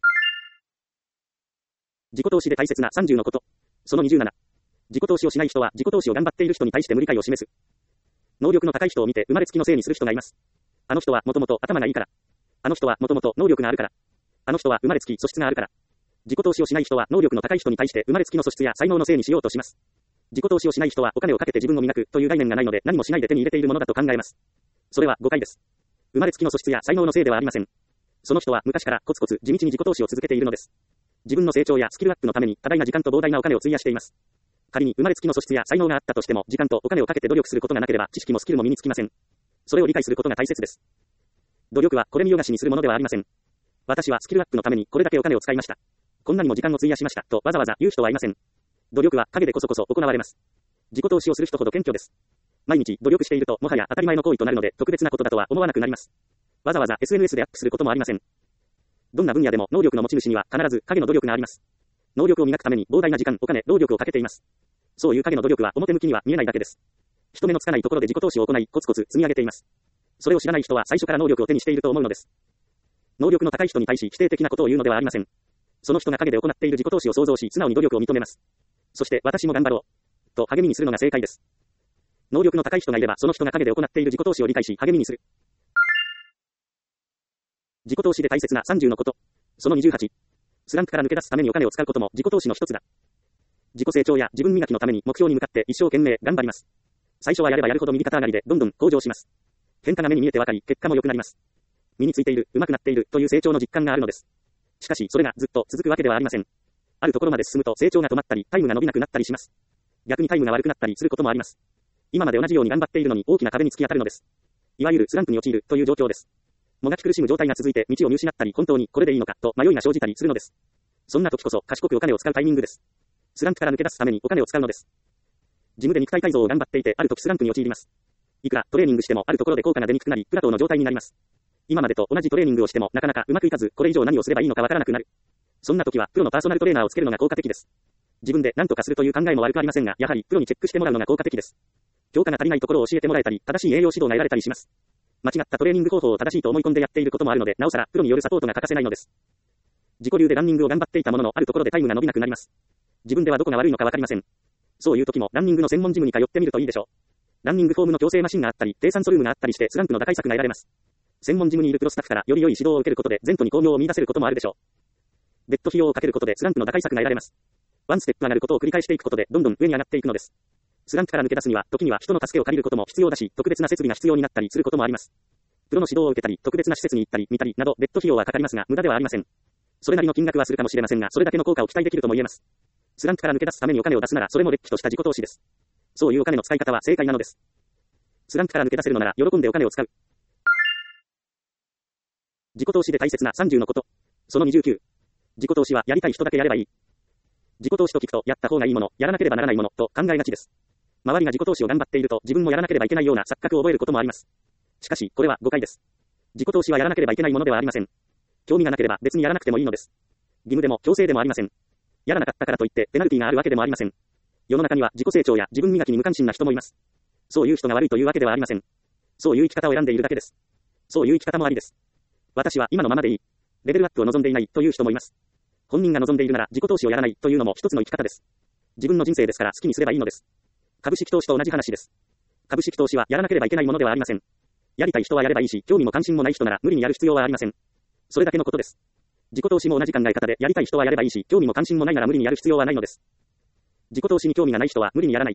自己投資で大切なさんじゅうのこと。そのにじゅうなな。自己投資をしない人は自己投資を頑張っている人に対して無理解を示す。能力の高い人を見て生まれつきのせいにする人がいます。あの人はもともと頭がいいから。あの人はもともと能力があるから。あの人は生まれつき素質があるから。自己投資をしない人は能力の高い人に対して生まれつきの素質や才能のせいにしようとします。自己投資をしない人はお金をかけて自分を磨くという概念がないので何もしないで手に入れているものだと考えます。それは誤解です。生まれつきの素質や才能のせいではありません。その人は昔からコツコツ地道に自己投資を続けているのです。自分の成長やスキルアップのために多大な時間と膨大なお金を費やしています。仮に生まれつきの素質や才能があったとしても時間とお金をかけて努力することがなければ知識もスキルも身につきません。それを理解することが大切です。努力はこれ見よがしにするものではありません。私はスキルアップのためにこれだけお金を使いました。こんなにも時間を費やしましたとわざわざ言う人はいません。努力は陰でこそこそ行われます。自己投資をする人ほど謙虚です。毎日努力しているともはや当たり前の行為となるので特別なことだとは思わなくなります。わざわざ エスエヌエス でアップすることもありません。どんな分野でも能力の持ち主には必ず影の努力があります。能力を磨くために膨大な時間、お金、労力をかけています。そういう影の努力は表向きには見えないだけです。人目のつかないところで自己投資を行い、コツコツ積み上げています。それを知らない人は最初から能力を手にしていると思うのです。 能力の高い人に対し否定的なことを言うのではありません。その人が陰で行っている自己投資を想像し、素直に努力を認めます。そして、私も頑張ろう。と励みにするのが正解です。能力の高い人がいれば、その人が陰で行っている自己投資を理解し、励みにする。自己投資で大切なさんじゅうのこと。そのにじゅうはち。スランプから抜け出すためにお金を使うことも自己投資の一つだ。自己成長や自分磨きのために目標に向かって一生懸命頑張ります。最初はやればやるほど右肩上がりでどんどん向上します。変化が目に見えてわかり、結果も良くなります。身についている、上手くなっているという成長の実感があるのです。しかし、それがずっと続くわけではありません。あるところまで進むと成長が止まったり、タイムが伸びなくなったりします。逆にタイムが悪くなったりすることもあります。今まで同じように頑張っているのに大きな壁に突き当たるのです。いわゆるスランプに陥るという状況です。もがき苦しむ状態が続いて道を見失ったり、本当にこれでいいのかと迷いが生じたりするのです。そんな時こそ賢くお金を使うタイミングです。スランプから抜け出すためにお金を使うのです。ジムで肉体改造を頑張っていて、ある時スランプに陥ります。いくらトレーニングしてもあるところで効果が出にくくなり、プラトーの状態になります。今までと同じトレーニングをしてもなかなかうまくいかず、これ以上何をすればいいのかわからなくなる。そんな時はプロのパーソナルトレーナーをつけるのが効果的です。自分で何とかするという考えも悪くありませんが、やはりプロにチェックしてもらうのが効果的です。強化が足りないところを教えてもらえたり、正しい栄養指導が得られたりします。間違ったトレーニング方法を正しいと思い込んでやっていることもあるので、なおさらプロによるサポートが欠かせないのです。自己流でランニングを頑張っていたものの、あるところでタイムが伸びなくなります。自分ではどこが悪いのかわかりません。そういう時もランニングの専門ジムに通ってみるといいでしょう。ランニングフォームの矯正マシンがあったり、低酸素ルームがあったりしてスランプの打開策が得られます。専門ジムにいるプロスタッフからより良い指導を受けることで前途に巧妙を見出せることもあるでしょう。別途費用をかけることでスランプの打開策が得られます。ワンステップ上がることを繰り返していくことでどんどん上に上がっていくのです。スランプから抜け出すには、時には人の助けを借りることも必要だし、特別な設備が必要になったりすることもあります。プロの指導を受けたり、特別な施設に行ったり見たりなど別途費用はかかりますが、無駄ではありません。それなりの金額はするかもしれませんが、それだけの効果を期待できるとも言えます。スランプから抜け出すためにお金を出すなら、それもれっきとした自己投資です。そういうお金の使い方は正解なのです。スランプから抜け出せるのなら、喜んでお金を使う。自己投資で大切なさんじゅうのこと。そのにじゅうきゅう。自己投資はやりたい人だけやればいい。自己投資と聞くと、やった方がいいもの、やらなければならないもの、と考えがちです。周りが自己投資を頑張っていると、自分もやらなければいけないような錯覚を覚えることもあります。しかし、これは誤解です。自己投資はやらなければいけないものではありません。興味がなければ別にやらなくてもいいのです。義務でも強制でもありません。やらなかったからといってペナルティがあるわけでもありません。世の中には自己成長や自分磨きに無関心な人もいます。そういう人が悪いというわけではありません。そういう生き方を選んでいるだけです。そういう生き方もありです。私は今のままでいい。レベルアップを望んでいないという人もいます。本人が望んでいるなら自己投資をやらないというのも一つの生き方です。自分の人生ですから好きにすればいいのです。株式投資と同じ話です。株式投資はやらなければいけないものではありません。やりたい人はやればいいし、興味も関心もない人なら無理にやる必要はありません。それだけのことです。自己投資も同じ考え方で、やりたい人はやればいいし、興味も関心もないなら無理にやる必要はないのです。自己投資に興味がない人は無理にやらない。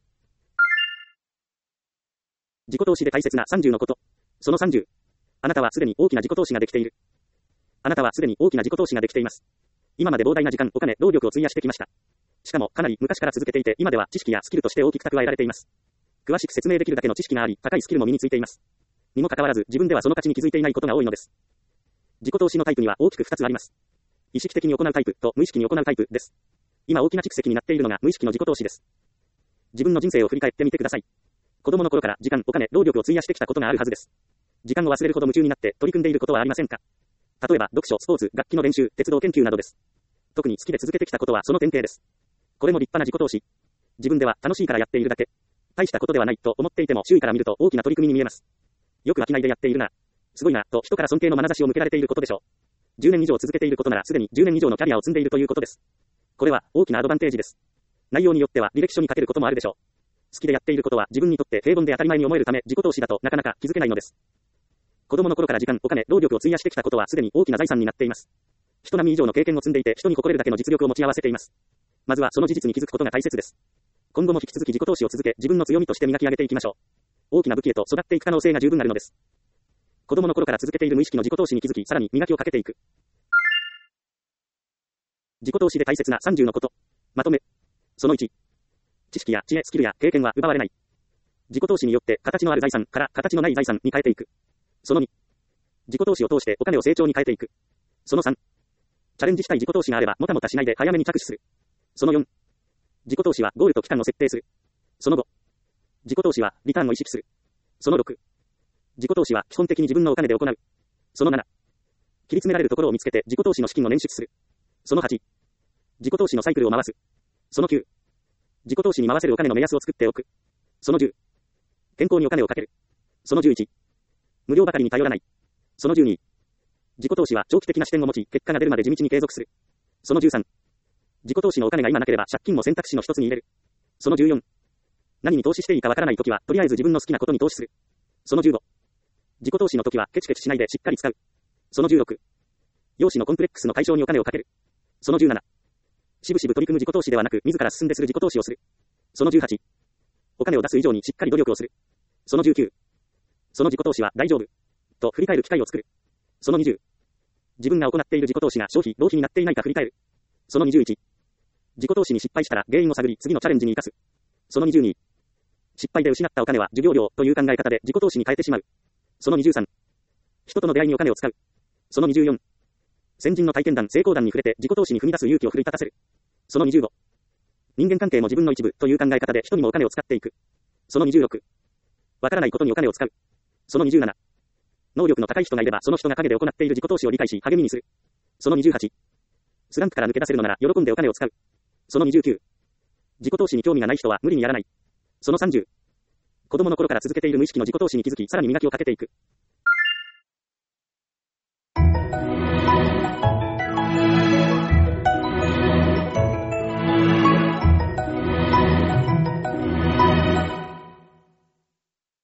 自己投資で大切なさんじゅうのこと。そのさんじゅう。あなたはすでに大きな自己投資ができている。あなたはすでに大きな自己投資ができています。今まで膨大な時間、お金、労力を費やしてきました。しかもかなり昔から続けていて、今では知識やスキルとして大きく蓄えられています。詳しく説明できるだけの知識があり、高いスキルも身についています。にもかかわらず自分ではその価値に気づいていないことが多いのです。自己投資のタイプには大きくふたつあります。意識的に行うタイプと無意識に行うタイプです。今大きな蓄積になっているのが無意識の自己投資です。自分の人生を振り返ってみてください。子供の頃から時間、お金、労力を費やしてきたことがあるはずです。時間を忘れるほど夢中になって取り組んでいることはありませんか？例えば読書、スポーツ、楽器の練習、鉄道研究などです。特に好きで続けてきたことはその典型です。これも立派な自己投資。自分では楽しいからやっているだけ。大したことではないと思っていても周囲から見ると大きな取り組みに見えます。よく商いでやっているな。すごいな、と人から尊敬の眼差しを向けられていることでしょう。じゅうねん以上続けていることならすでにじゅうねん以上のキャリアを積んでいるということです。これは大きなアドバンテージです。内容によっては履歴書に書けることもあるでしょう。好きでやっていることは自分にとって平凡で当たり前に思えるため自己投資だとなかなか気づけないのです。子供の頃から時間、お金、労力を費やしてきたことはすでに大きな財産になっています。人並み以上の経験を積んでいて人に誇れるだけの実力を持ち合わせています。まずはその事実に気づくことが大切です。今後も引き続き自己投資を続け自分の強みとして磨き上げていきましょう。大きな武器へと育っていく可能性が十分あるのです。子供の頃から続けている無意識の自己投資に気づきさらに磨きをかけていく。自己投資で大切なさんじゅうのこと。まとめ。そのいち。知識や知恵、スキルや経験は奪われない。自己投資によって形のある財産から形のない財産に変えていく。そのに。自己投資を通してお金を成長に変えていく。そのさん。チャレンジしたい自己投資があればもたもたしないで早めに着手する。そのよん。自己投資はゴールと期間を設定する。そのご。自己投資はリターンを意識する。そのろく。自己投資は基本的に自分のお金で行う。そのなな。切り詰められるところを見つけて自己投資の資金を捻出する。そのはち。自己投資のサイクルを回す。そのきゅう。自己投資に回せるお金の目安を作っておく。そのじゅう。健康にお金をかける。そのじゅういち。無料ばかりに頼らない。そのじゅうに。 自己投資は長期的な視点を持ち、結果が出るまで地道に継続する。そのじゅうさん。自己投資のお金が今なければ借金も選択肢の一つに入れる。そのじゅうよん。何に投資していいかわからないときは、とりあえず自分の好きなことに投資する。そのじゅうご。自己投資のときはケチケチしないでしっかり使う。そのじゅうろく。容姿のコンプレックスの解消にお金をかける。そのじゅうなな。しぶしぶ取り組む自己投資ではなく、自ら進んでする自己投資をする。そのじゅうはち。お金を出す以上にしっかり努力をする。そのじゅうきゅう。その自己投資は大丈夫。と振り返る機会を作る。そのにじゅう。自分が行っている自己投資が消費、浪費になっていないか振り返る。そのにじゅういち。自己投資に失敗したら原因を探り次のチャレンジに生かす。そのにじゅうに。失敗で失ったお金は授業料という考え方で自己投資に変えてしまう。そのにじゅうさん。人との出会いにお金を使う。そのにじゅうよん。先人の体験談、成功談に触れて自己投資に踏み出す勇気を奮い立たせる。そのにじゅうご。人間関係も自分の一部という考え方で人にもお金を使っていく。そのにじゅうろく。わからないことにお金を使う。そのにじゅうなな。能力の高い人がいればその人が陰で行っている自己投資を理解し励みにする。そのにじゅうはち。スランプから抜け出せるのなら喜んでお金を使う。そのにじゅうきゅう。自己投資に興味がない人は無理にやらない。そのさんじゅう。子供の頃から続けている無意識の自己投資に気づきさらに磨きをかけていく。